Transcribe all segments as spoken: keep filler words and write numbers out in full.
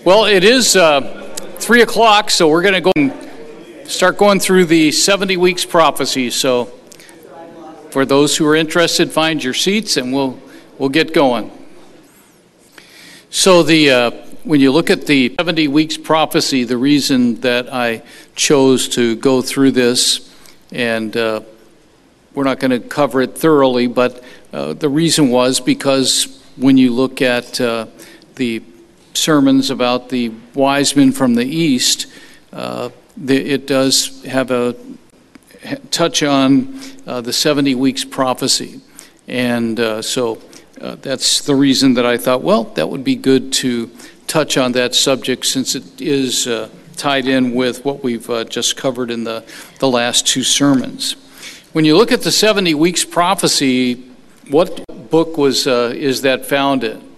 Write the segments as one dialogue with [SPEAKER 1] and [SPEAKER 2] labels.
[SPEAKER 1] Well, it is uh, three o'clock, so we're going to go and start going through the seventy weeks prophecy. So for those who are interested, find your seats and we'll we'll get going. So the uh, when you look at the seventy weeks prophecy, the reason that I chose to go through this, and uh, we're not going to cover it thoroughly, but uh, the reason was because when you look at uh, the sermons about the wise men from the east, uh, the, it does have a touch on uh, the seventy weeks prophecy. And uh, so uh, that's the reason that I thought, well, that would be good to touch on that subject, since it is uh, tied in with what we've uh, just covered in the, the last two sermons. When you look at the seventy weeks prophecy, what book was uh, is that found in?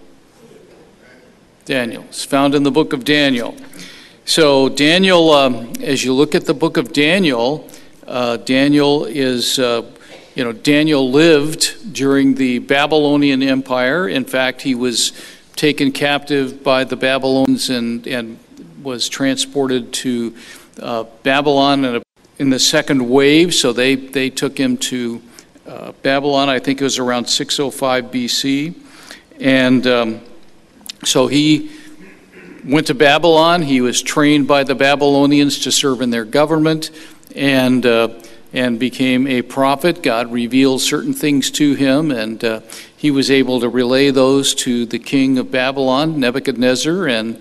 [SPEAKER 1] Daniel. It's found in the book of Daniel. So Daniel, um, as you look at the book of Daniel, uh, Daniel is, uh, you know, Daniel lived during the Babylonian Empire. In fact, he was taken captive by the Babylonians and, and was transported to uh, Babylon in, a, in the second wave. So they, they took him to uh, Babylon. I think it was around six oh five B C. And um, So he went to Babylon. He was trained by the Babylonians to serve in their government, and uh, and became a prophet. God revealed certain things to him, and uh, he was able to relay those to the king of Babylon, Nebuchadnezzar, and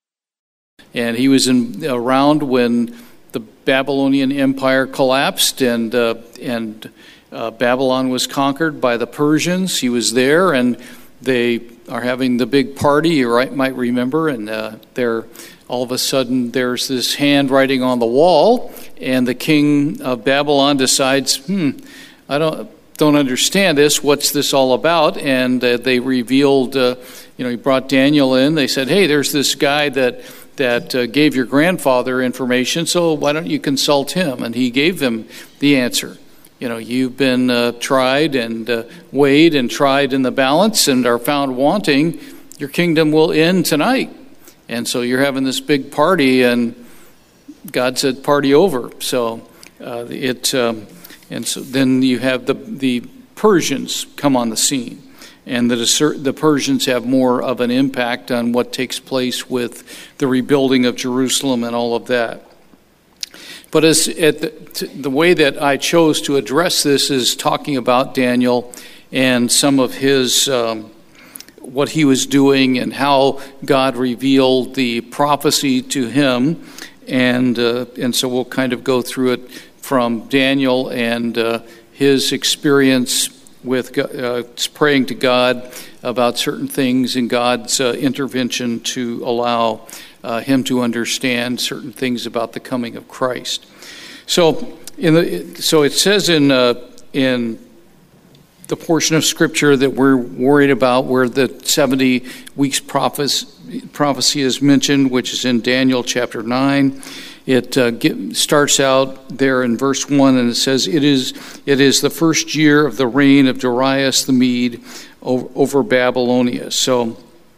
[SPEAKER 1] and he was in, around when the Babylonian Empire collapsed, and uh, and uh, Babylon was conquered by the Persians. He was there, and they are having the big party, you right, might remember, and uh, there, all of a sudden there's this handwriting on the wall, and the king of Babylon decides, hmm, I don't don't understand this, what's this all about? And uh, they revealed, uh, you know, he brought Daniel in, they said, hey, there's this guy that, that uh, gave your grandfather information, so why don't you consult him? And he gave them the answer. You know, you've been uh, tried and uh, weighed and tried in the balance and are found wanting. Your kingdom will end tonight. And so you're having this big party, and God said, party over. So uh, it, um, and so then you have the the Persians come on the scene. And the, the Persians have more of an impact on what takes place with the rebuilding of Jerusalem and all of that. But as at the, the way that I chose to address this is talking about Daniel and some of his, um, what he was doing and how God revealed the prophecy to him. And uh, and so we'll kind of go through it from Daniel and uh, his experience with uh, praying to God about certain things and God's uh, intervention to allow Uh, him to understand certain things about the coming of Christ. So, in the so it says in uh, in the portion of Scripture that we're worried about, where the seventy weeks prophecy, prophecy is mentioned, which is in Daniel chapter nine. It uh, get, starts out there in verse one, and it says, "It is it is the first year of the reign of Darius the Mede over, over Babylonia." So,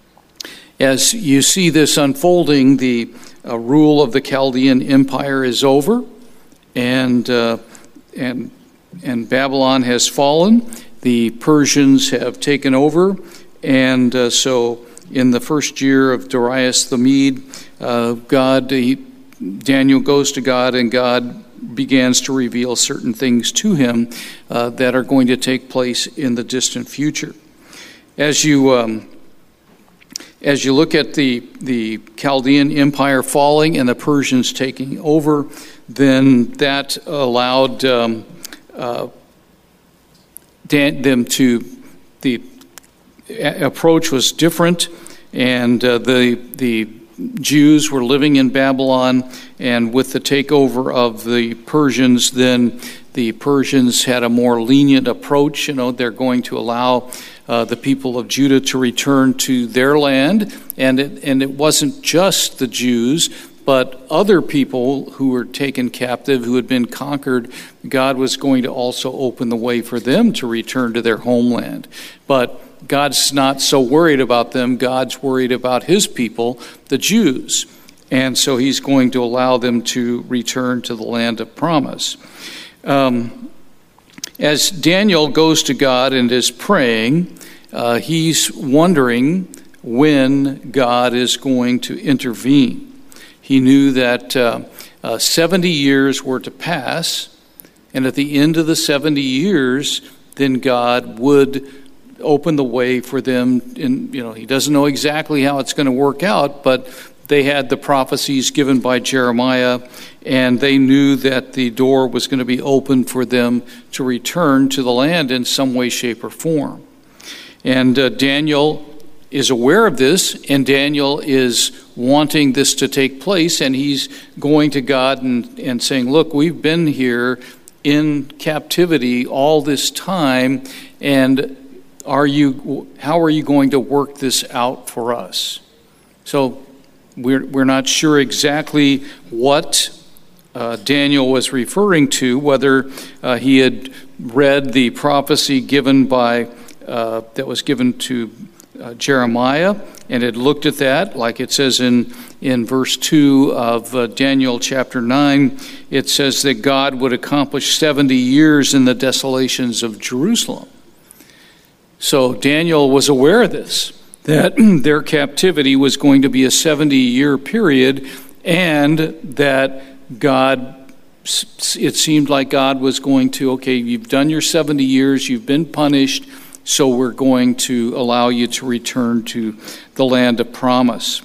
[SPEAKER 1] as you see this unfolding, the uh, rule of the Chaldean Empire is over, and uh, and and Babylon has fallen. The Persians have taken over, and uh, so in the first year of Darius the Mede, uh, God, he, Daniel goes to God, and God begins to reveal certain things to him uh, that are going to take place in the distant future. As you um, As you look at the, the Chaldean Empire falling and the Persians taking over, then that allowed um, uh, Dan, them to, the approach was different, and uh, the the Jews were living in Babylon, and with the takeover of the Persians, then the Persians had a more lenient approach. You know, they're going to allow Uh, the people of Judah to return to their land, and it, and it wasn't just the Jews, but other people who were taken captive, who had been conquered. God was going to also open the way for them to return to their homeland. But God's not so worried about them. God's worried about his people, the Jews. And so he's going to allow them to return to the land of promise. Um, as Daniel goes to God and is praying, uh, he's wondering when God is going to intervene. He knew that uh, uh, seventy years were to pass, and at the end of the seventy years, then God would open the way for them. And, you know, he doesn't know exactly how it's going to work out, but they had the prophecies given by Jeremiah, and they knew that the door was going to be open for them to return to the land in some way, shape, or form. And uh, Daniel is aware of this, and Daniel is wanting this to take place, and he's going to God and, and saying, look, we've been here in captivity all this time, and are you? how are you going to work this out for us? So we're, we're not sure exactly what uh, Daniel was referring to, whether uh, he had read the prophecy given by, uh, that was given to Uh, Jeremiah, and had looked at that, like it says in, in verse two of uh, Daniel chapter nine, it says that God would accomplish seventy years in the desolations of Jerusalem. So Daniel was aware of this, that their captivity was going to be a seventy-year period, and that God, it seemed like God was going to, okay, you've done your seventy years, you've been punished, so we're going to allow you to return to the land of promise.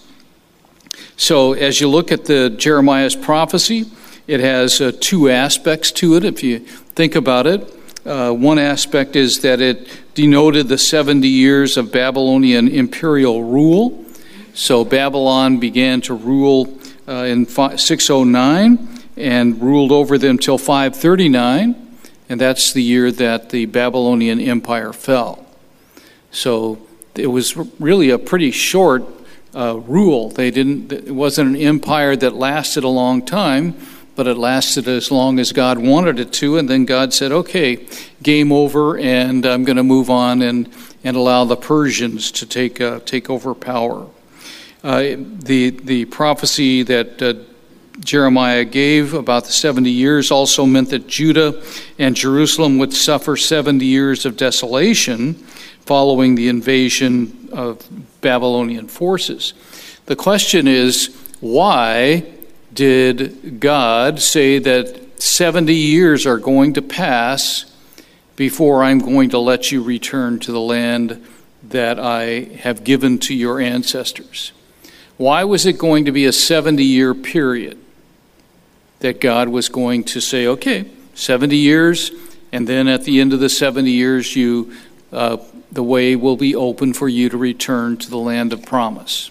[SPEAKER 1] So as you look at the Jeremiah's prophecy, it has uh, two aspects to it, if you think about it. Uh, one aspect is that it denoted the seventy years of Babylonian imperial rule. So Babylon began to rule uh, in six oh nine and ruled over them till five thirty-nine. And that's the year that the Babylonian Empire fell. So it was really a pretty short uh, rule. They didn't. It wasn't an empire that lasted a long time, but it lasted as long as God wanted it to. And then God said, "Okay, game over, and I'm going to move on and and allow the Persians to take uh, take over power." Uh, the the prophecy that Uh, Jeremiah gave about the seventy years also meant that Judah and Jerusalem would suffer seventy years of desolation following the invasion of Babylonian forces. The question is, why did God say that seventy years are going to pass before I'm going to let you return to the land that I have given to your ancestors? Why was it going to be a seventy-year period that God was going to say, okay, seventy years, and then at the end of the seventy years, you, uh, the way will be open for you to return to the land of promise?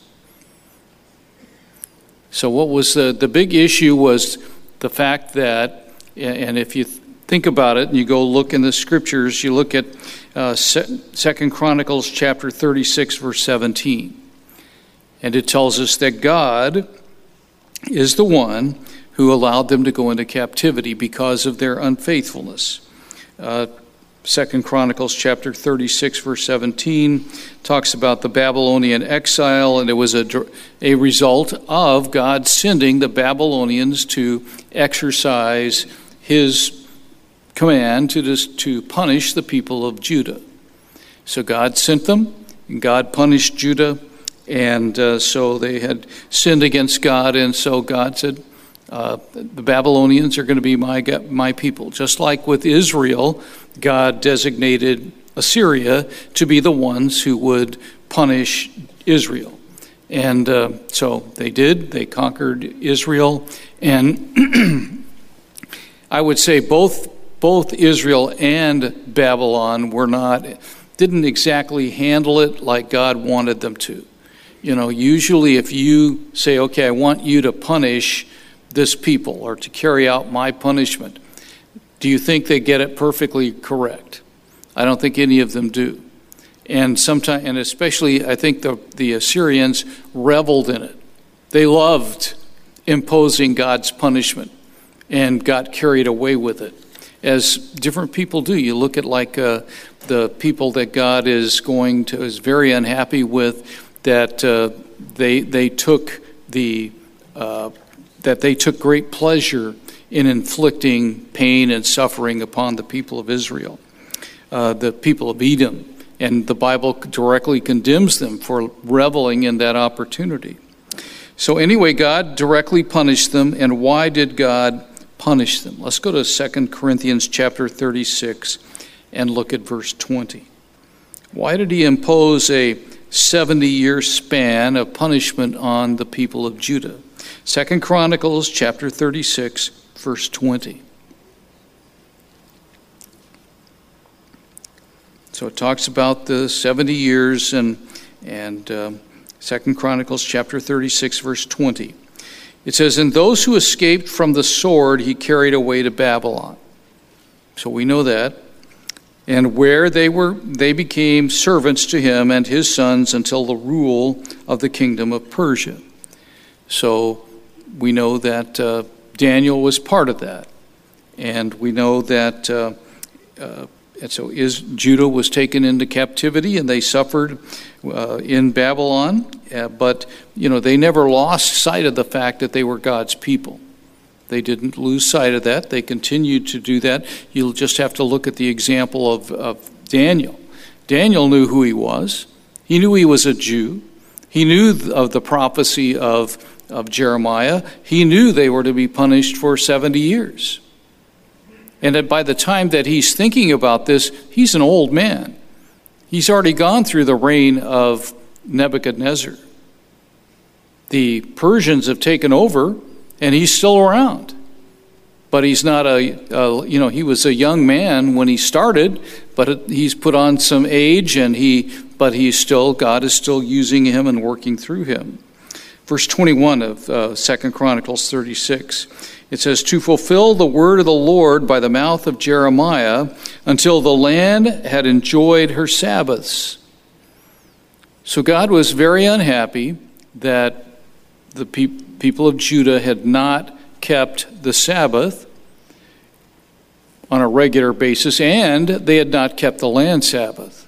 [SPEAKER 1] So what was the, the big issue was the fact that, and if you think about it, and you go look in the scriptures, you look at uh, Second Chronicles chapter thirty-six, verse seventeen. And it tells us that God is the one who allowed them to go into captivity because of their unfaithfulness. Uh, Second Chronicles chapter thirty-six, verse seventeen talks about the Babylonian exile, and it was a, a result of God sending the Babylonians to exercise his command to, dis, to punish the people of Judah. So God sent them, and God punished Judah, and uh, so they had sinned against God, and so God said, Uh, the Babylonians are going to be my my people. Just like with Israel, God designated Assyria to be the ones who would punish Israel. And uh, so they did. They conquered Israel. And I would say both both Israel and Babylon were not, didn't exactly handle it like God wanted them to. You know, usually if you say, okay, I want you to punish this people or to carry out my punishment, do you think they get it perfectly correct? I don't think any of them do. And sometimes, and especially I think the, the Assyrians reveled in it. They loved imposing God's punishment and got carried away with it, as different people do. You look at like uh, the people that God is going to, is very unhappy with, that uh, they they took the uh, that they took great pleasure in inflicting pain and suffering upon the people of Israel, uh, the people of Edom, and the Bible directly condemns them for reveling in that opportunity. So anyway, God directly punished them, and why did God punish them? Let's go to Second Corinthians chapter thirty-six and look at verse twenty. Why did he impose a seventy-year span of punishment on the people of Judah? Second Chronicles chapter thirty-six, verse twenty. So it talks about the seventy years, and and um, Second Chronicles chapter thirty-six, verse twenty. It says, "And those who escaped from the sword he carried away to Babylon." So we know that. "And where they were, they became servants to him and his sons until the rule of the kingdom of Persia." So we know that uh, Daniel was part of that. And we know that, uh, uh, and so is, Judah was taken into captivity, and they suffered uh, in Babylon. Uh, but, you know, they never lost sight of the fact that they were God's people. They didn't lose sight of that. They continued to do that. You'll just have to look at the example of, of Daniel. Daniel knew who he was. He knew he was a Jew. He knew of the prophecy of, of Jeremiah. He knew they were to be punished for seventy years. And that by the time that he's thinking about this, he's an old man. He's already gone through the reign of Nebuchadnezzar. The Persians have taken over, and he's still around. But he's not a, a, you know, he was a young man when he started, but he's put on some age, and he, but he's still, God is still using him and working through him. Verse twenty-one of uh, Second Chronicles thirty-six, it says, "To fulfill the word of the Lord by the mouth of Jeremiah, until the land had enjoyed her Sabbaths." So God was very unhappy that the pe- people of Judah had not kept the Sabbath on a regular basis, and they had not kept the land Sabbath.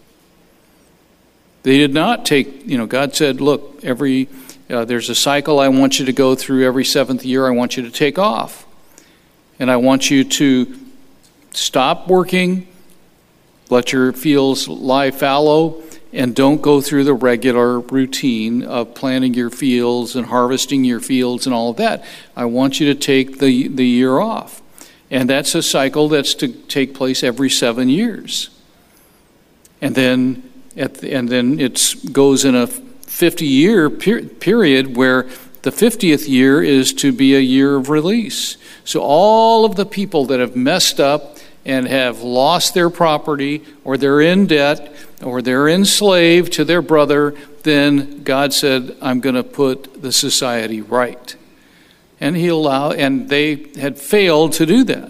[SPEAKER 1] They did not take, you know, God said, look, every uh, there's a cycle I want you to go through every seventh year. I want you to take off. And I want you to stop working, let your fields lie fallow, and don't go through the regular routine of planting your fields and harvesting your fields and all of that. I want you to take the, the year off. And that's a cycle that's to take place every seven years. And then at the, and then it goes in a fifty-year per- period where the fiftieth year is to be a year of release. So all of the people that have messed up and have lost their property, or they're in debt, or they're enslaved to their brother, then God said, I'm going to put the society right. And he allowed, and they had failed to do that.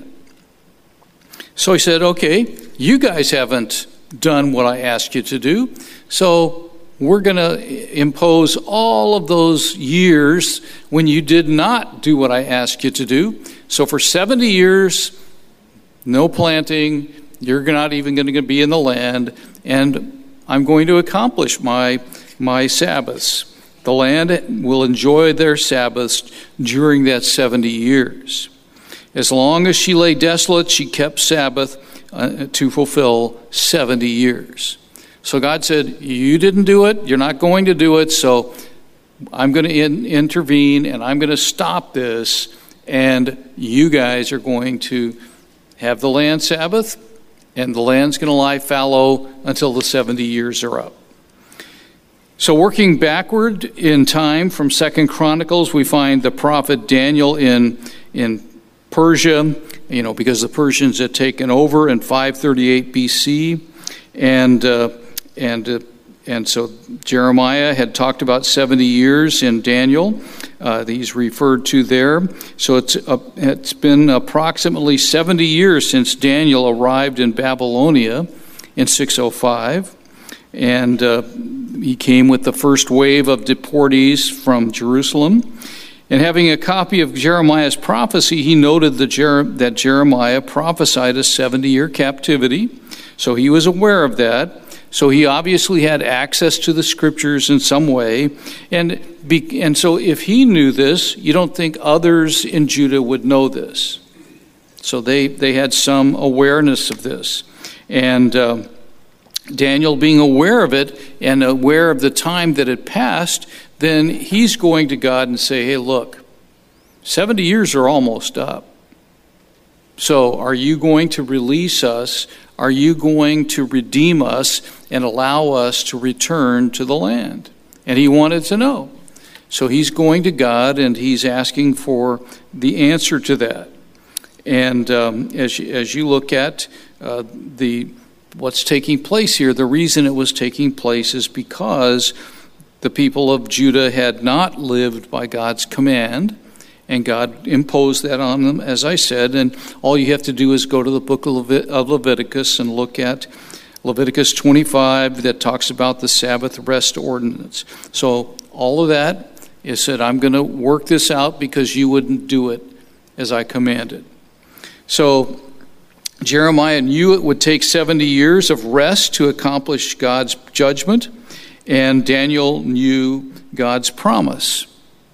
[SPEAKER 1] So he said, okay, you guys haven't done what I asked you to do, so we're going to impose all of those years when you did not do what I asked you to do. So for seventy years, no planting, you're not even going to be in the land, and I'm going to accomplish my, my Sabbaths. The land will enjoy their Sabbaths during that seventy years. As long as she lay desolate, she kept Sabbath uh, to fulfill seventy years. So God said, you didn't do it, you're not going to do it, so I'm going to in- intervene, and I'm going to stop this, and you guys are going to have the land Sabbath, and the land's going to lie fallow until the seventy years are up. So working backward in time from Second Chronicles, we find the prophet Daniel in, in Persia, you know, because the Persians had taken over in five thirty-eight B C, and uh, and uh, and so Jeremiah had talked about seventy years in Daniel. Uh, he's referred to there. So it's uh, it's been approximately seventy years since Daniel arrived in Babylonia in six oh five, and uh, he came with the first wave of deportees from Jerusalem. And having a copy of Jeremiah's prophecy, he noted that, Jer- that Jeremiah prophesied a seventy-year captivity So he was aware of that. So he obviously had access to the scriptures in some way. And, be, and so if he knew this, you don't think others in Judah would know this. So they, they had some awareness of this. And uh, Daniel, being aware of it and aware of the time that had passed, then he's going to God and say, hey, look, seventy years are almost up. So are you going to release us? Are you going to redeem us and allow us to return to the land? And he wanted to know. So he's going to God and he's asking for the answer to that. And um, as, you, as you look at uh, the what's taking place here, the reason it was taking place is because the people of Judah had not lived by God's command. And God imposed that on them, as I said. And all you have to do is go to the book of, Levit- of Leviticus and look at Leviticus twenty-five that talks about the Sabbath rest ordinance. So all of that is said, I'm going to work this out because you wouldn't do it as I commanded. So Jeremiah knew it would take seventy years of rest to accomplish God's judgment. And Daniel knew God's promise.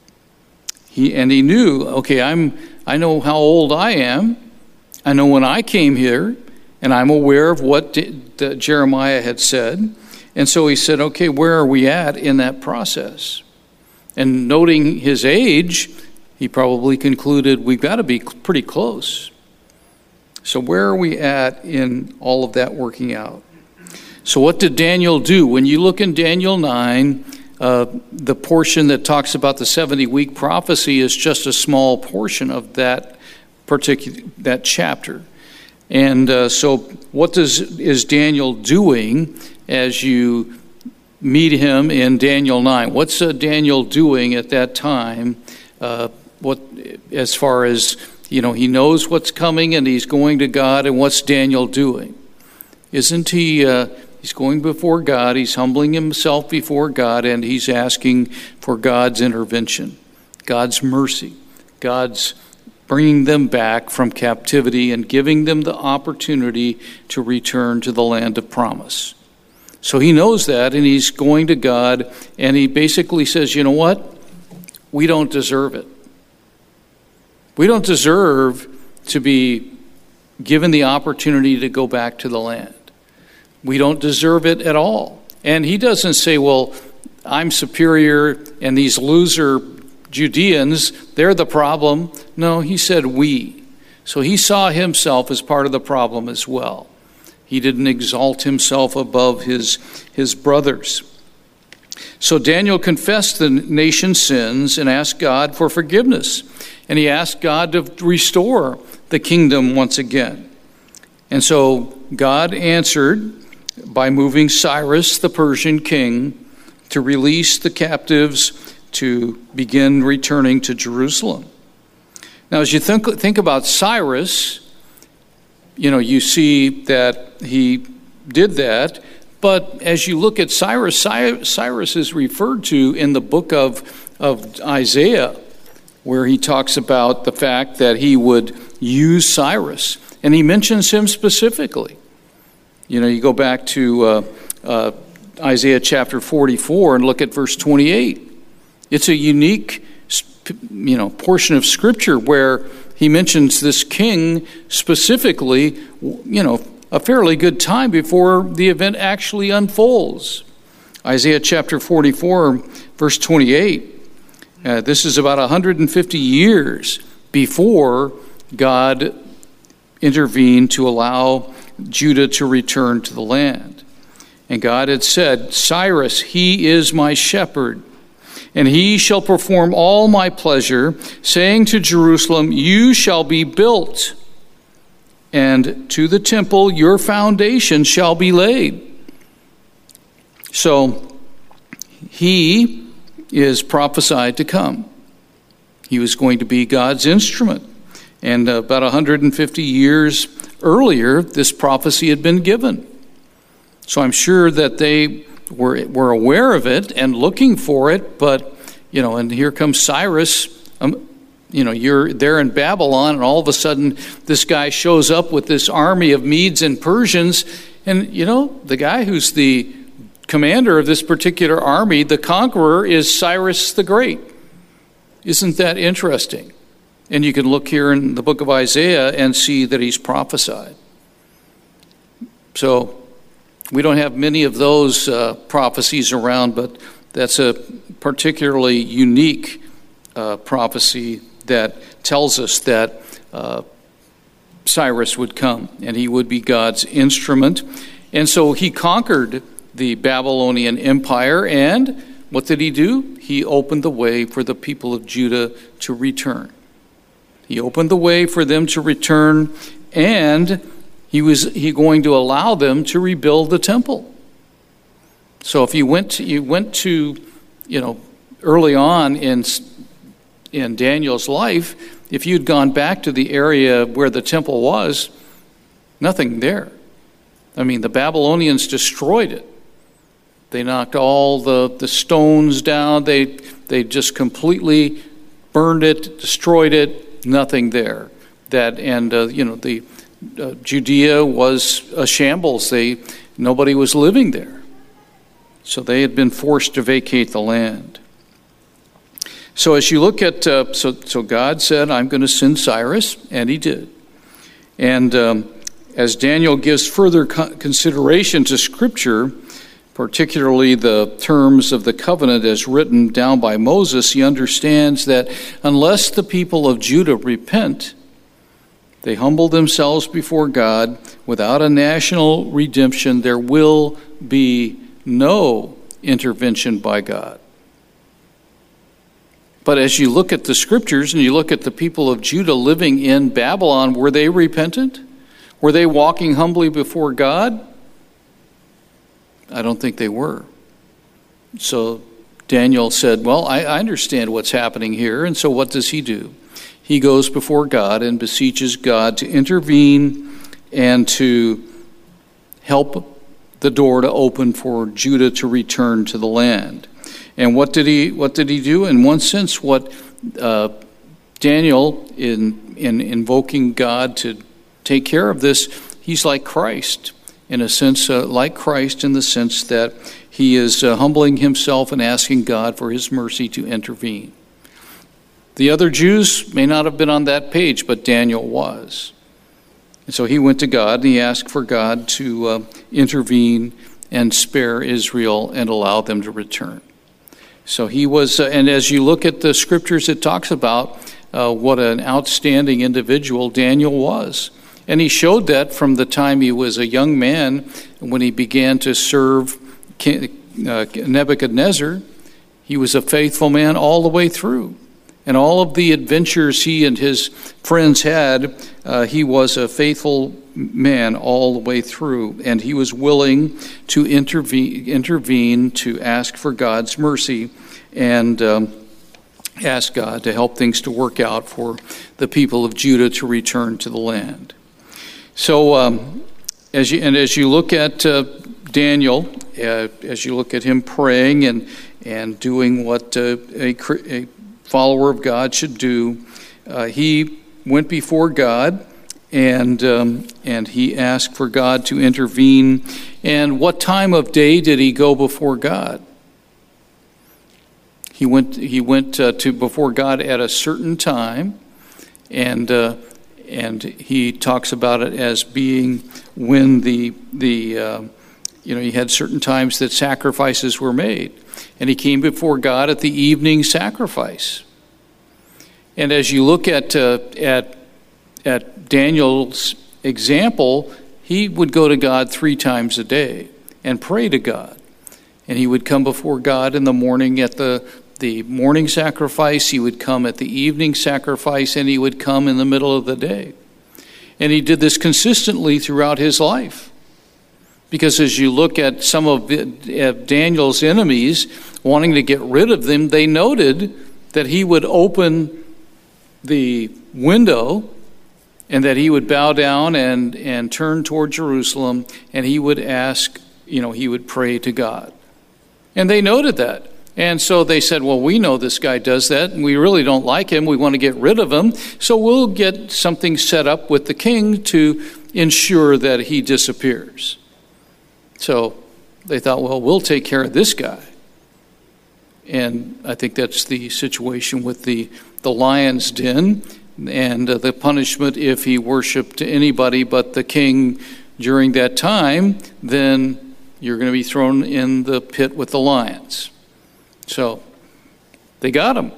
[SPEAKER 1] He, and he knew, okay, I'm, I know how old I am. I know when I came here, and I'm aware of what D- D- Jeremiah had said. And so he said, okay, where are we at in that process? And noting his age, he probably concluded we've got to be pretty close. So where are we at in all of that working out? So what did Daniel do? When you look in Daniel nine, Uh, the portion that talks about the seventy-week prophecy is just a small portion of that particular that chapter. And uh, so what does is Daniel doing as you meet him in Daniel nine? What's uh, Daniel doing at that time? Uh, what as far as, you know, he knows what's coming and he's going to God, and what's Daniel doing? Isn't he... Uh, He's going before God, he's humbling himself before God, and he's asking for God's intervention, God's mercy, God's bringing them back from captivity and giving them the opportunity to return to the land of promise. So he knows that, and he's going to God, and he basically says, you know what? We don't deserve it. We don't deserve to be given the opportunity to go back to the land. We don't deserve it at all. And he doesn't say, well, I'm superior and these loser Judeans, they're the problem. No, he said we. So he saw himself as part of the problem as well. He didn't exalt himself above his, his brothers. So Daniel confessed the nation's sins and asked God for forgiveness. And he asked God to restore the kingdom once again. And so God answered by moving Cyrus, the Persian king, to release the captives to begin returning to Jerusalem. Now, as you think, think about Cyrus, you know, you see that he did that. But as you look at Cyrus, Cyrus is referred to in the book of, of Isaiah, where he talks about the fact that he would use Cyrus. And he mentions him specifically. You know, you go back to uh, uh, Isaiah chapter forty-four and look at verse twenty-eight. It's a unique, you know, portion of Scripture where he mentions this king specifically, you know, a fairly good time before the event actually unfolds. Isaiah chapter forty-four, verse twenty-eight. Uh, this is about one hundred fifty years before God intervened to allow Judah to return to the land. And God had said, Cyrus, he is my shepherd, and he shall perform all my pleasure, saying to Jerusalem, you shall be built, and to the temple your foundation shall be laid. So he is prophesied to come. He was going to be God's instrument. And about one hundred fifty years earlier, this prophecy had been given. So I'm sure that they were were aware of it and looking for it. But, you know, and here comes Cyrus. Um, you know, you're there in Babylon, and all of a sudden this guy shows up with this army of Medes and Persians. And, you know, the guy who's the commander of this particular army, the conqueror, is Cyrus the Great. Isn't that interesting? And you can look here in the book of Isaiah and see that he's prophesied. So we don't have many of those uh, prophecies around, but that's a particularly unique uh, prophecy that tells us that uh, Cyrus would come and he would be God's instrument. And so he conquered the Babylonian Empire, and what did he do? He opened the way for the people of Judah to return. He opened the way for them to return, and he was he going to allow them to rebuild the temple. So if you went to, you went to, you know, early on in in Daniel's life, if you'd gone back to the area where the temple was, nothing there. I mean, the Babylonians destroyed it. They knocked all the, the stones down. They they just completely burned it, destroyed it. Nothing there. That and uh, you know the uh, Judea was a shambles. They nobody was living there, so they had been forced to vacate the land. So as you look at uh, so so God said, "I'm going to send Cyrus," and He did. And um, as Daniel gives further co- consideration to Scripture, particularly the terms of the covenant as written down by Moses, he understands that unless the people of Judah repent, they humble themselves before God, without a national redemption, there will be no intervention by God. But as you look at the Scriptures and you look at the people of Judah living in Babylon, were they repentant? Were they walking humbly before God? I don't think they were. So Daniel said, well, I, I understand what's happening here. And so what does he do? He goes before God and beseeches God to intervene and to help the door to open for Judah to return to the land. And what did he what did he do? In one sense, what uh, Daniel, in, in invoking God to take care of this, he's like Christ. In a sense, uh, like Christ, in the sense that he is uh, humbling himself and asking God for his mercy to intervene. The other Jews may not have been on that page, but Daniel was. And so he went to God and he asked for God to uh, intervene and spare Israel and allow them to return. So he was, uh, and as you look at the Scriptures, it talks about uh, what an outstanding individual Daniel was. And he showed that from the time he was a young man, when he began to serve Nebuchadnezzar. He was a faithful man all the way through. And all of the adventures he and his friends had, uh, he was a faithful man all the way through. And he was willing to intervene, intervene to ask for God's mercy and um, ask God to help things to work out for the people of Judah to return to the land. So, um, as you and as you look at uh, Daniel, uh, as you look at him praying and and doing what uh, a, a follower of God should do, uh, he went before God and um, and he asked for God to intervene. And what time of day did he go before God? He went he went uh, to before God at a certain time, and. Uh, And he talks about it as being when the the uh, you know he had certain times that sacrifices were made, and he came before God at the evening sacrifice. And as you look at uh, at at Daniel's example, he would go to God three times a day and pray to God, and he would come before God in the morning at the. The morning sacrifice, he would come at the evening sacrifice, and he would come in the middle of the day. And he did this consistently throughout his life. Because as you look at some of Daniel's enemies wanting to get rid of them, they noted that he would open the window and that he would bow down and, and turn toward Jerusalem, and he would ask, you know, he would pray to God. And they noted that. And so they said, well, we know this guy does that, and we really don't like him. We want to get rid of him. So we'll get something set up with the king to ensure that he disappears. So they thought, well, we'll take care of this guy. And I think that's the situation with the, the lion's den and uh, the punishment if he worshiped anybody but the king during that time, then you're going to be thrown in the pit with the lions. So they got him.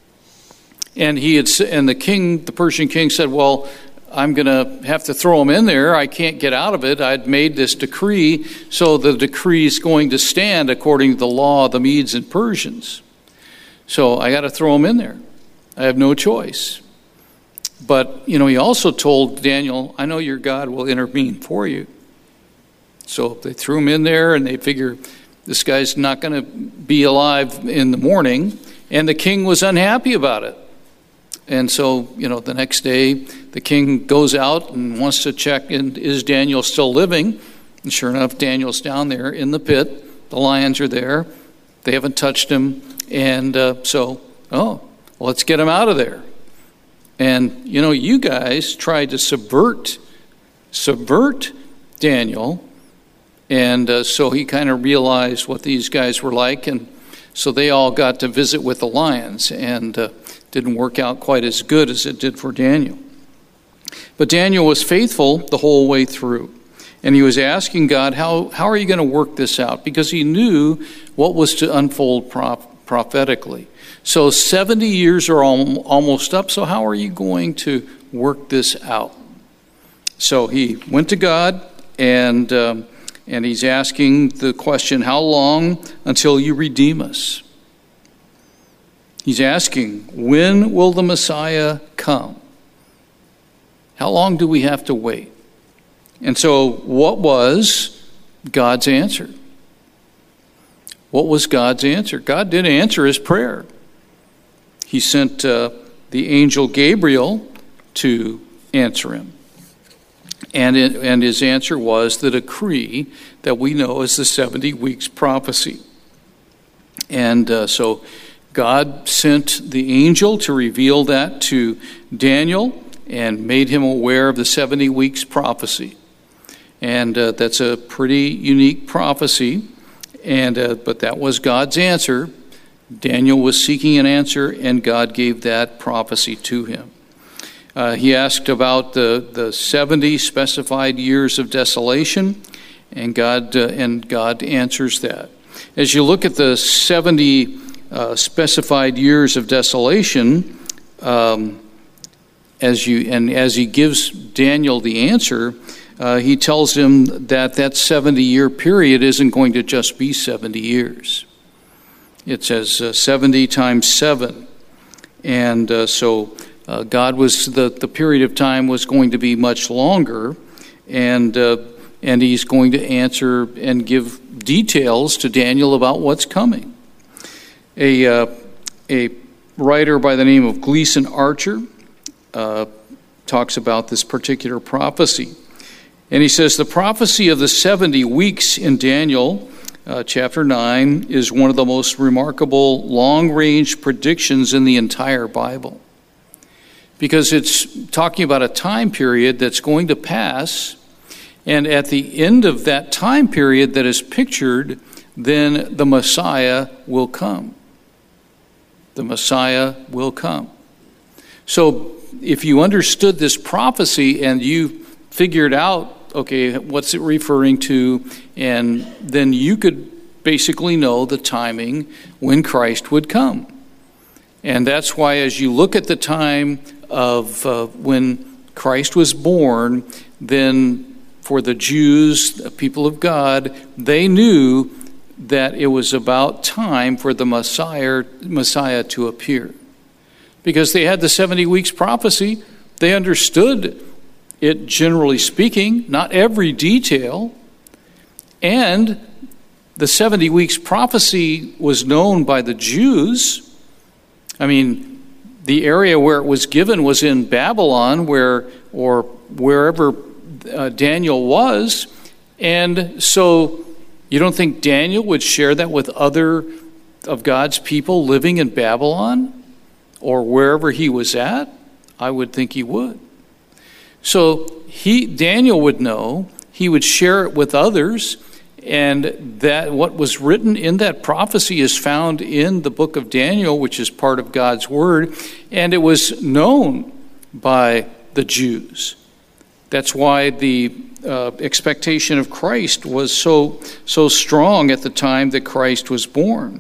[SPEAKER 1] And he had, and the king, the Persian king said, well, I'm going to have to throw him in there. I can't get out of it. I'd made this decree, so the decree is going to stand according to the law of the Medes and Persians. So I got to throw him in there. I have no choice. But, you know, he also told Daniel, I know your God will intervene for you. So they threw him in there, and they figure this guy's not going to be alive in the morning. And the king was unhappy about it. And so, you know, the next day, the king goes out and wants to check, in, is Daniel still living? And sure enough, Daniel's down there in the pit. The lions are there. They haven't touched him. And uh, so, oh, well, let's get him out of there. And, you know, you guys tried to subvert, subvert Daniel. And uh, so he kind of realized what these guys were like. And so they all got to visit with the lions. And uh, didn't work out quite as good as it did for Daniel. But Daniel was faithful the whole way through. And he was asking God, how, how are you going to work this out? Because he knew what was to unfold prof- prophetically. So seventy years are al- almost up, so how are you going to work this out? So he went to God, and, um, and he's asking the question, how long until you redeem us? He's asking, when will the Messiah come? How long do we have to wait? And so what was God's answer? What was God's answer? God did answer his prayer. He sent uh, the angel Gabriel to answer him. And, it, and his answer was the decree that we know as the seventy weeks prophecy. And uh, so God sent the angel to reveal that to Daniel and made him aware of the seventy weeks prophecy. And uh, that's a pretty unique prophecy, and uh, but that was God's answer. Daniel was seeking an answer, and God gave that prophecy to him. Uh, he asked about the, the seventy specified years of desolation, and God, uh, and God answers that. As you look at the seventy Uh, specified years of desolation, um, as you and as he gives Daniel the answer, uh, he tells him that that seventy-year period isn't going to just be seventy years. It says uh, seventy times seven, and uh, so uh, God was the the period of time was going to be much longer, and uh, and he's going to answer and give details to Daniel about what's coming. A, uh, a writer by the name of Gleason Archer uh, talks about this particular prophecy. And he says, the prophecy of the seventy weeks in Daniel uh, chapter nine is one of the most remarkable long-range predictions in the entire Bible. Because it's talking about a time period that's going to pass, and at the end of that time period that is pictured, then the Messiah will come. The Messiah will come. So if you understood this prophecy and you figured out, okay, what's it referring to, and then you could basically know the timing when Christ would come. And that's why as you look at the time of uh, when Christ was born, then for the Jews, the people of God, they knew that it was about time for the Messiah, Messiah to appear. Because they had the seventy weeks prophecy, they understood it generally speaking, not every detail, and the seventy weeks prophecy was known by the Jews. I mean, the area where it was given was in Babylon, where or wherever uh, Daniel was, and so you don't think Daniel would share that with other of God's people living in Babylon or wherever he was at? I would think he would. So he, Daniel would know, he would share it with others, And that what was written in that prophecy is found in the book of Daniel, which is part of God's word, and it was known by the Jews. That's why the uh, expectation of Christ was so so strong at the time that Christ was born.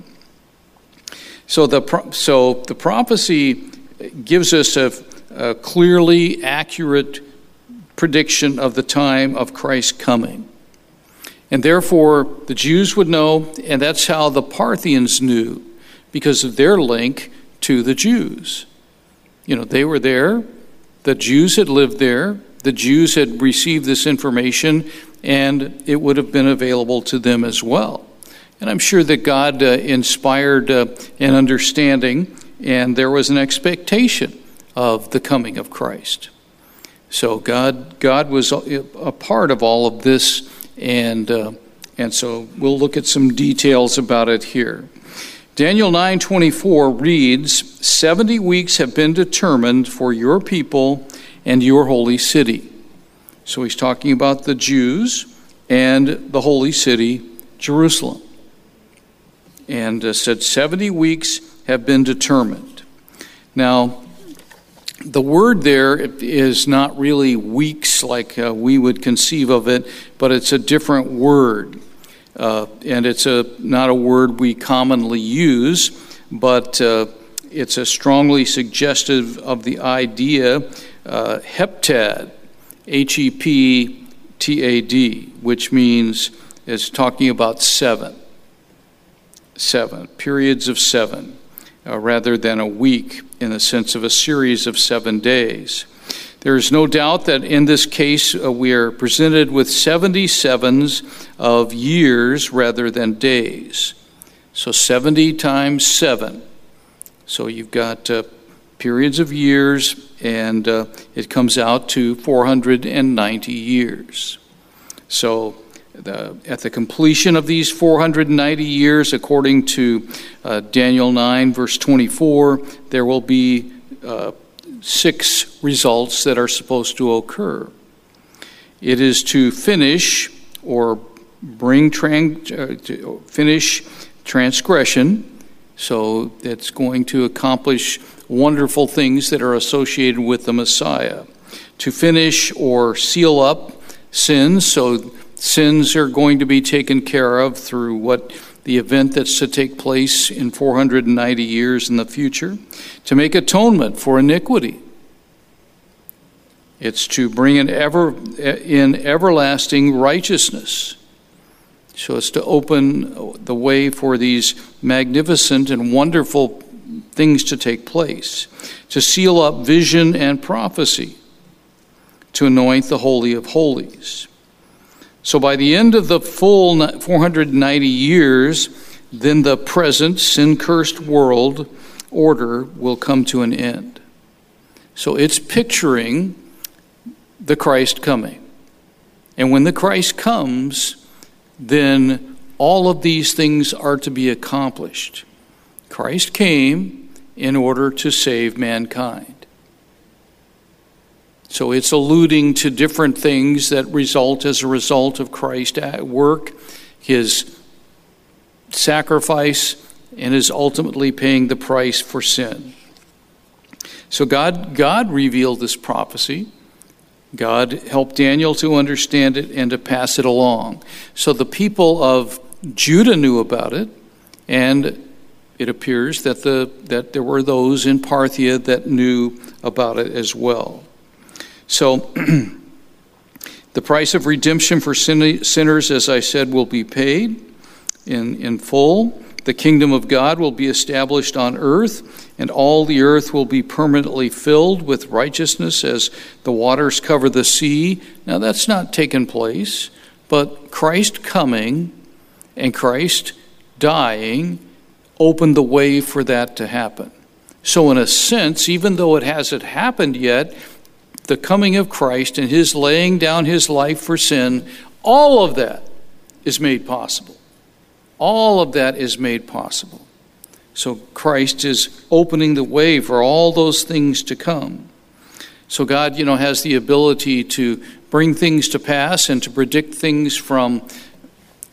[SPEAKER 1] So the so the prophecy gives us a, a clearly accurate prediction of the time of Christ's coming. And therefore, the Jews would know, and that's how the Parthians knew, because of their link to the Jews. You know, they were there, the Jews had lived there, the Jews had received this information, and it would have been available to them as well. And I'm sure that God uh, inspired uh, an understanding, and there was an expectation of the coming of Christ. So God, God was a, a part of all of this, and uh, and so we'll look at some details about it here. Daniel nine twenty-four reads, seventy weeks have been determined for your people and your holy city. So he's talking about the Jews and the holy city, Jerusalem. And uh, said seventy weeks have been determined. Now, the word there is not really weeks like uh, we would conceive of it, but it's a different word. Uh, and it's a not a word we commonly use, but uh, it's a strongly suggestive of the idea, uh, heptad, H E P T A D, which means it's talking about seven. Seven, periods of seven, uh, rather than a week in the sense of a series of seven days. There is no doubt that in this case uh, we are presented with seventy sevens of years rather than days. So seventy times seven. So you've got uh, periods of years, and uh, it comes out to four hundred ninety years. So The, at the completion of these four hundred ninety years, according to uh, Daniel nine, verse twenty-four, there will be uh, six results that are supposed to occur. It is to finish or bring tran- uh, to finish transgression, so it's going to accomplish wonderful things that are associated with the Messiah. To finish or seal up sins, so sins are going to be taken care of through what the event that's to take place in four hundred ninety years in the future. To make atonement for iniquity. It's to bring in ever in everlasting righteousness. So it's to open the way for these magnificent and wonderful things to take place. To seal up vision and prophecy. To anoint the Holy of Holies. So by the end of the full four hundred ninety years, then the present sin-cursed world order will come to an end. So it's picturing the Christ coming. And when the Christ comes, then all of these things are to be accomplished. Christ came in order to save mankind. So it's alluding to different things that result as a result of Christ's work, his sacrifice, and his ultimately paying the price for sin. So God, God revealed this prophecy. God helped Daniel to understand it and to pass it along. So the people of Judah knew about it, and it appears that the that there were those in Parthia that knew about it as well. So, the price of redemption for sin, sinners, as I said, will be paid in, in full. The kingdom of God will be established on earth, and all the earth will be permanently filled with righteousness as the waters cover the sea. Now, that's not taken place, but Christ coming and Christ dying opened the way for that to happen. So, in a sense, even though it hasn't happened yet, the coming of Christ and his laying down his life for sin, all of that is made possible. All of that is made possible. So Christ is opening the way for all those things to come. So God, you know, has the ability to bring things to pass and to predict things from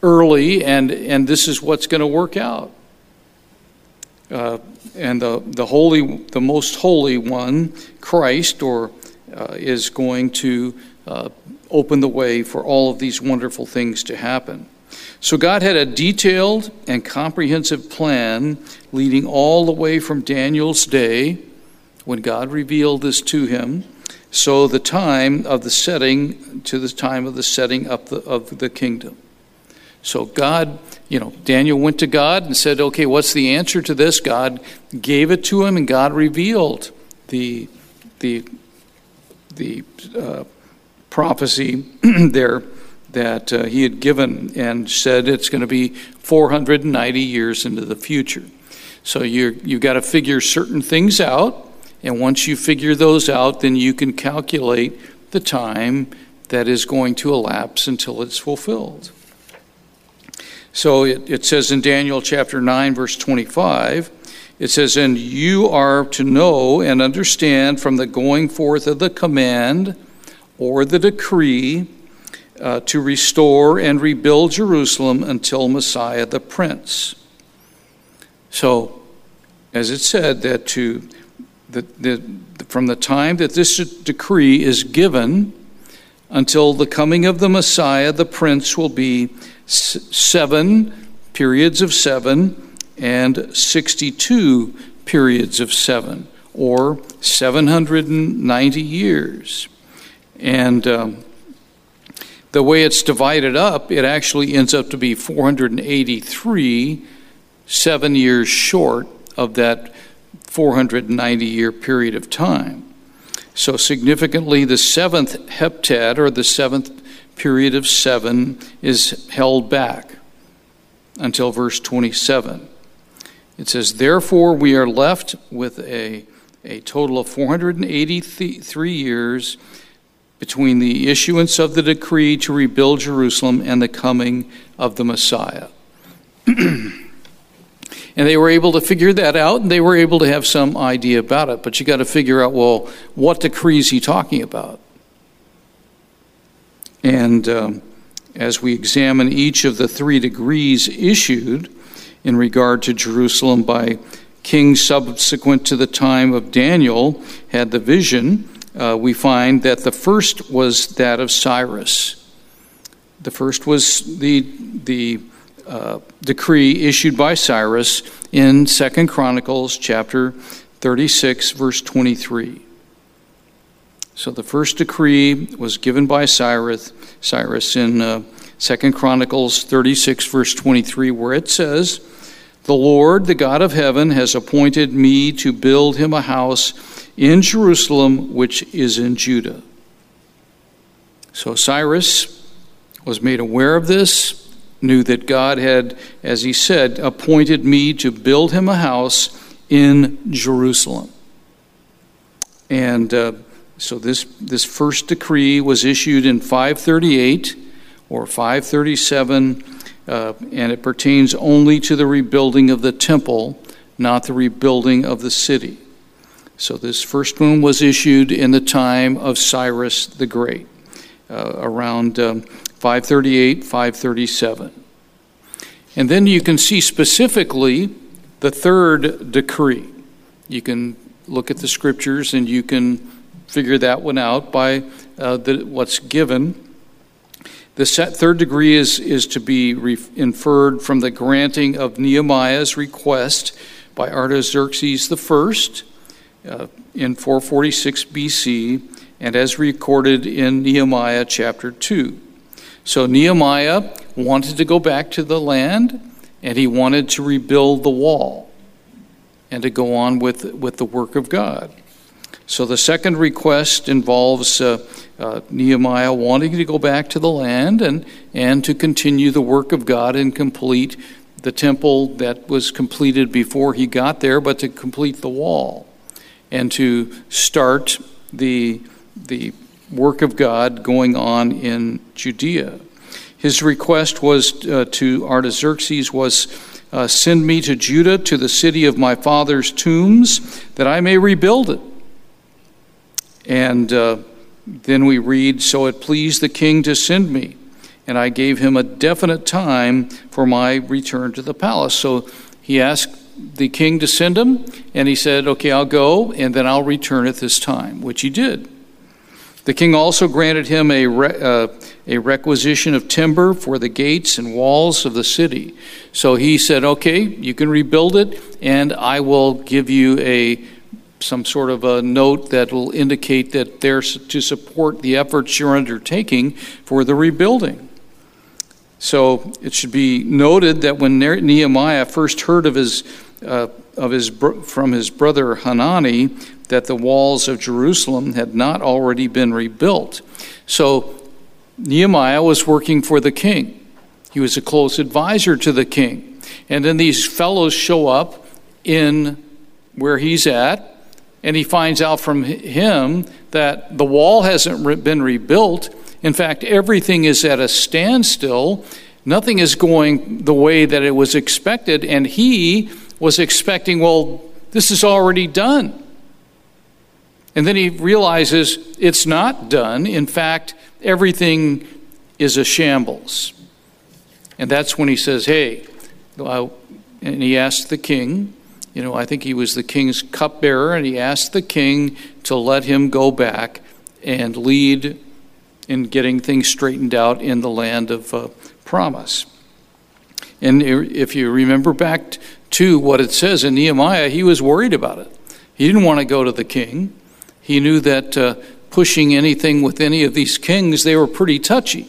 [SPEAKER 1] early, and, and this is what's going to work out. Uh, and the, the holy, the most holy one, Christ, or uh, is going to uh, open the way for all of these wonderful things to happen. So God had a detailed and comprehensive plan leading all the way from Daniel's day, when God revealed this to him, so the time of the setting to the time of the setting up the, of the kingdom. So God, you know, Daniel went to God and said, okay, what's the answer to this? God gave it to him, and God revealed the the the uh, prophecy there that uh, he had given, and said it's going to be four hundred ninety years into the future. So you're, you've got to figure certain things out, and once you figure those out, then you can calculate the time that is going to elapse until it's fulfilled. So it, it says in Daniel chapter nine, verse twenty-five, it says, "And you are to know and understand from the going forth of the command or the decree uh, to restore and rebuild Jerusalem until Messiah the Prince." So, as it said, that to the, the from the time that this decree is given until the coming of the Messiah, the Prince will be seven periods of seven and sixty-two periods of seven, or seven hundred ninety years. And um, the way it's divided up, it actually ends up to be four hundred eighty-three, seven years short of that four hundred ninety year period of time. So significantly, the seventh heptad, or the seventh period of seven, is held back until verse twenty-seven. It says, "Therefore we are left with a, a total of four hundred eighty-three years between the issuance of the decree to rebuild Jerusalem and the coming of the Messiah." And they were able to figure that out, and they were able to have some idea about it. But you got to figure out, well, what decree is he talking about? And um, as we examine each of the three decrees issued in regard to Jerusalem by kings subsequent to the time of Daniel had the vision, uh, we find that the first was that of Cyrus. The first was the the uh, decree issued by Cyrus in Second Chronicles chapter thirty-six, verse twenty-three. So the first decree was given by Cyrus, Cyrus in uh, Second Chronicles thirty-six, verse twenty-three, where it says, "The Lord, the God of heaven, has appointed me to build him a house in Jerusalem, which is in Judah." So Cyrus was made aware of this, knew that God had, as he said, appointed me to build him a house in Jerusalem. And uh, so this, this first decree was issued in five thirty-eight or five thirty-seven, uh, and it pertains only to the rebuilding of the temple, not the rebuilding of the city. So this first one was issued in the time of Cyrus the Great, uh, around um, five thirty-eight, five thirty-seven. And then you can see specifically the third decree. You can look at the scriptures and you can figure that one out by uh, the, what's given. The third decree is, is to be re- inferred from the granting of Nehemiah's request by Artaxerxes the First uh, in four forty-six B C, and as recorded in Nehemiah chapter two. So Nehemiah wanted to go back to the land, and he wanted to rebuild the wall and to go on with, with the work of God. So the second request involves uh, uh, Nehemiah wanting to go back to the land and, and to continue the work of God and complete the temple that was completed before he got there, but to complete the wall and to start the, the work of God going on in Judea. His request was uh, to Artaxerxes was, uh, "Send me to Judah, to the city of my father's tombs, that I may rebuild it." And uh, then we read, "So it pleased the king to send me. and I gave him a definite time for my return to the palace. So he asked the king to send him, and he said, okay, I'll go, and then I'll return at this time, which he did. The king also granted him a, re- uh, a requisition of timber for the gates and walls of the city. So he said, okay, you can rebuild it, and I will give you a some sort of a note that will indicate that they're to support the efforts you're undertaking for the rebuilding. So it should be noted that when Nehemiah first heard of his uh, of his from his brother Hanani that the walls of Jerusalem had not already been rebuilt. So Nehemiah was working for the king. He was a close advisor to the king. And then these fellows show up in where he's at, and he finds out from him that the wall hasn't been rebuilt. In fact, everything is at a standstill. Nothing is going the way that it was expected, and he was expecting, well, this is already done. And then he realizes it's not done. In fact, everything is a shambles. And that's when he says, hey, uh, and he asked the king, you know, I think he was the king's cupbearer, and he asked the king to let him go back and lead in getting things straightened out in the land of uh, promise. And if you remember back to what it says in Nehemiah, he was worried about it. He didn't want to go to the king. He knew that uh, pushing anything with any of these kings, they were pretty touchy.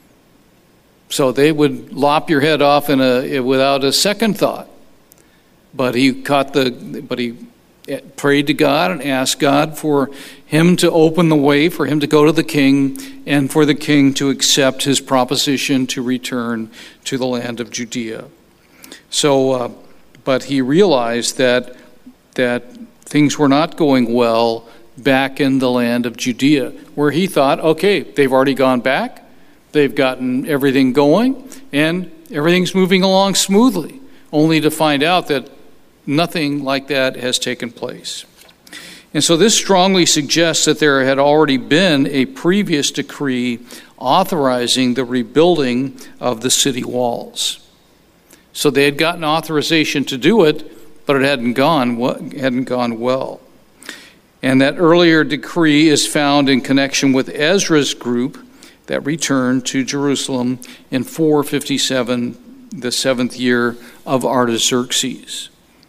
[SPEAKER 1] So they would lop your head off in a without a second thought. But he caught the, but he prayed to God and asked God for him to open the way for him to go to the king and for the king to accept his proposition to return to the land of Judea. So, uh, but he realized that that things were not going well back in the land of Judea, where he thought, okay, they've already gone back, they've gotten everything going, and everything's moving along smoothly, only to find out that nothing like that has taken place. And so this strongly suggests that there had already been a previous decree authorizing the rebuilding of the city walls. So they had gotten authorization to do it, but it hadn't gone hadn't gone well. And that earlier decree is found in connection with Ezra's group that returned to Jerusalem in four fifty-seven, the seventh year of Artaxerxes.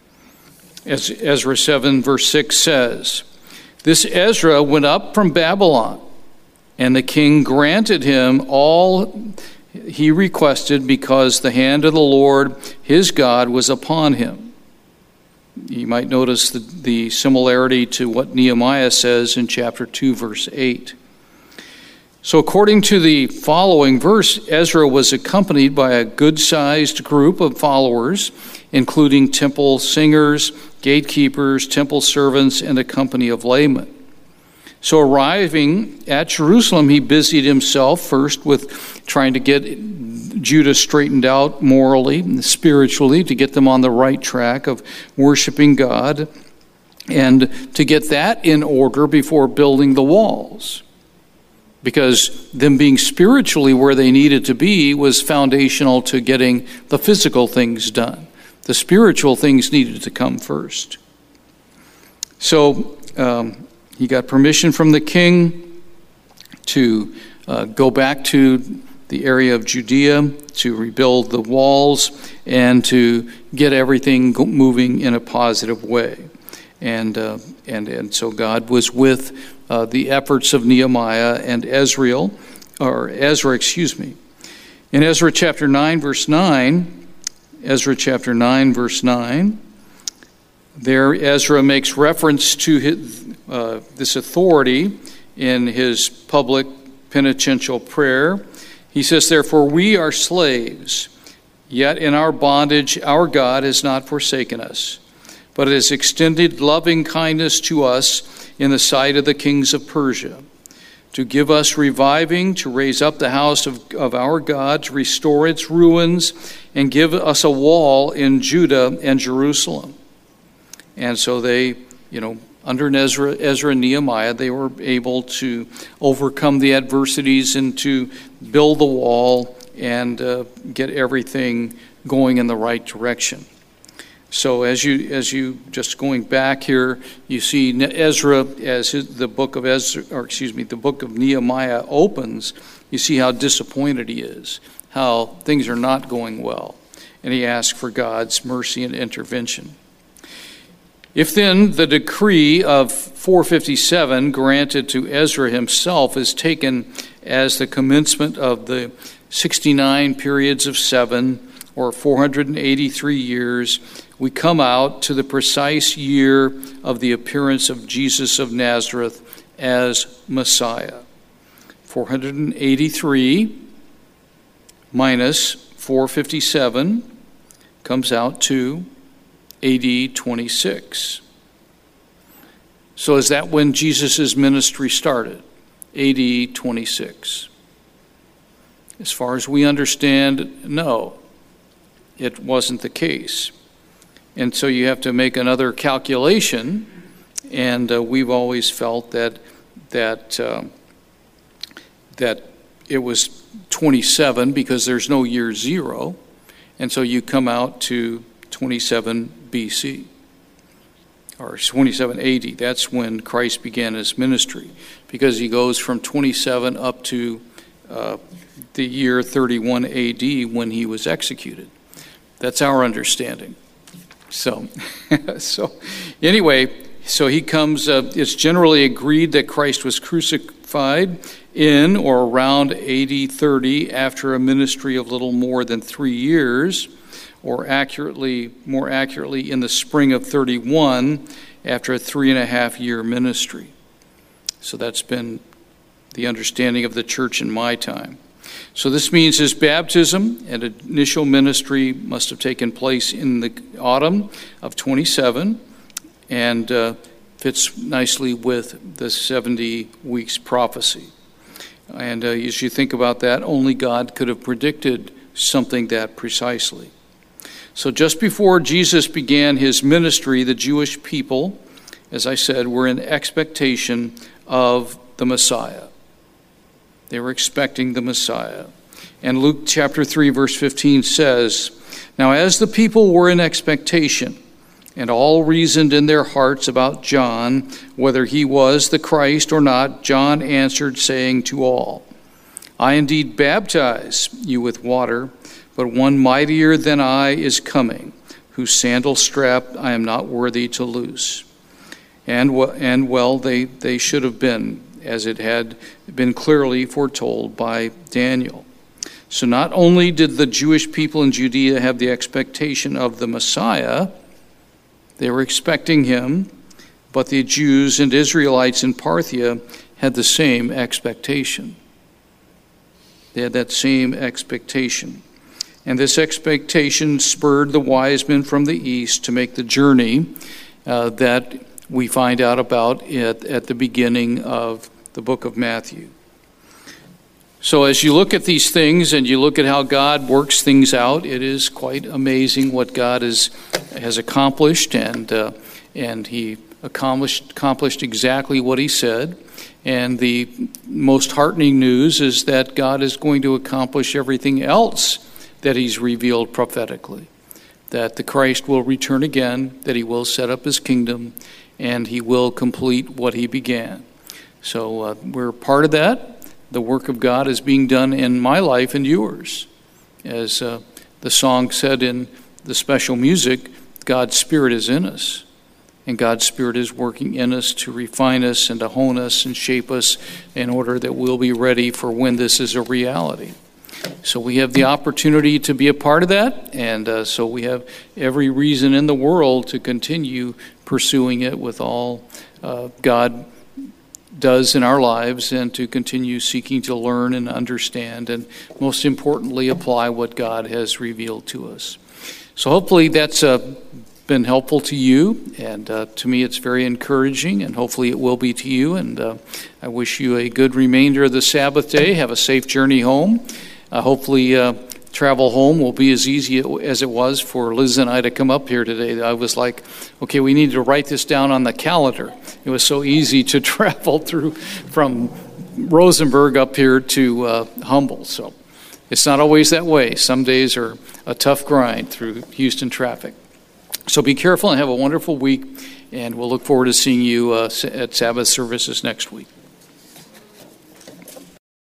[SPEAKER 1] As Ezra seven verse six says, this Ezra went up from Babylon, and the king granted him all he requested because the hand of the Lord his God was upon him. You might notice the, the similarity to what Nehemiah says in chapter two, verse eight. So according to the following verse, Ezra was accompanied by a good-sized group of followers, including temple singers, gatekeepers, temple servants, and a company of laymen. So arriving at Jerusalem, he busied himself first with trying to get Judah straightened out morally and spiritually, to get them on the right track of worshiping God, and to get that in order before building the walls. Because them being spiritually where they needed to be was foundational to getting the physical things done. The spiritual things needed to come first. So um, he got permission from the king to uh, go back to the area of Judea, to rebuild the walls, and to get everything moving in a positive way. And uh, and and so God was with uh, the efforts of Nehemiah and Ezra, or Ezra, excuse me. In Ezra chapter nine, verse nine, Ezra chapter nine, verse nine, there Ezra makes reference to his, uh, this authority in his public penitential prayer. He says, therefore we are slaves, yet in our bondage our God has not forsaken us, but has extended loving kindness to us in the sight of the kings of Persia, to give us reviving, to raise up the house of, of our God, to restore its ruins, and give us a wall in Judah and Jerusalem. And so they, you know, under Ezra, Ezra and Nehemiah, they were able to overcome the adversities and to build the wall and uh, get everything going in the right direction. So as you as you just going back here, you see Ezra as his, the book of Ezra, or excuse me, the book of Nehemiah opens. You see how disappointed he is, how things are not going well, and he asks for God's mercy and intervention. If then the decree of four fifty-seven granted to Ezra himself is taken as the commencement of the sixty-nine periods of seven, or four hundred eighty-three years, we come out to the precise year of the appearance of Jesus of Nazareth as Messiah. four hundred eighty-three minus four fifty-seven comes out to A D twenty-six. So is that when Jesus' ministry started? A D twenty-six. As far as we understand, no, it wasn't the case. And so you have to make another calculation, and uh, we've always felt that that uh, that it was twenty-seven because there's no year zero, and so you come out to twenty-seven B C, or twenty-seven A D. That's when Christ began his ministry, because he goes from twenty-seven up to uh, the year thirty-one A D when he was executed. That's our understanding. So, so anyway, so he comes, uh, it's generally agreed that Christ was crucified in or around A D thirty after a ministry of little more than three years, or accurately, more accurately, in the spring of thirty-one after a three and a half year ministry. So that's been the understanding of the church in my time. So this means his baptism and initial ministry must have taken place in the autumn of twenty-seven, and uh, fits nicely with the seventy weeks prophecy. And uh, as you think about that, only God could have predicted something that precisely. So just before Jesus began his ministry, the Jewish people, as I said, were in expectation of the Messiah. They were expecting the Messiah. And Luke chapter three, verse fifteen says, "Now as the people were in expectation, and all reasoned in their hearts about John, whether he was the Christ or not, John answered, saying to all, I indeed baptize you with water, but one mightier than I is coming, whose sandal strap I am not worthy to loose." And, and well, they, they should have been, as it had been clearly foretold by Daniel. So not only did the Jewish people in Judea have the expectation of the Messiah, they were expecting him, but the Jews and Israelites in Parthia had the same expectation. They had that same expectation. And this expectation spurred the wise men from the east to make the journey uh, that we find out about at, at the beginning of the book of Matthew. So as you look at these things and you look at how God works things out, it is quite amazing what God is, has accomplished, and uh, and he accomplished accomplished exactly what he said. And the most heartening news is that God is going to accomplish everything else that he's revealed prophetically. That the Christ will return again, that he will set up his kingdom, and he will complete what he began. So uh, we're part of that. The work of God is being done in my life and yours. As uh, the song said in the special music, God's Spirit is in us. And God's Spirit is working in us to refine us and to hone us and shape us in order that we'll be ready for when this is a reality. So we have the opportunity to be a part of that, and uh, so we have every reason in the world to continue pursuing it with all uh, God does in our lives, and to continue seeking to learn and understand, and most importantly, apply what God has revealed to us. So hopefully that's uh, been helpful to you, and uh, to me it's very encouraging, and hopefully it will be to you. And uh, I wish you a good remainder of the Sabbath day. Have a safe journey home. Uh, hopefully uh, travel home will be as easy as it was for Liz and I to come up here today. I was like, okay, we need to write this down on the calendar. It was so easy to travel through from Rosenberg up here to uh, Humboldt. So it's not always that way. Some days are a tough grind through Houston traffic. So be careful and have a wonderful week, and we'll look forward to seeing you uh, at Sabbath services next week.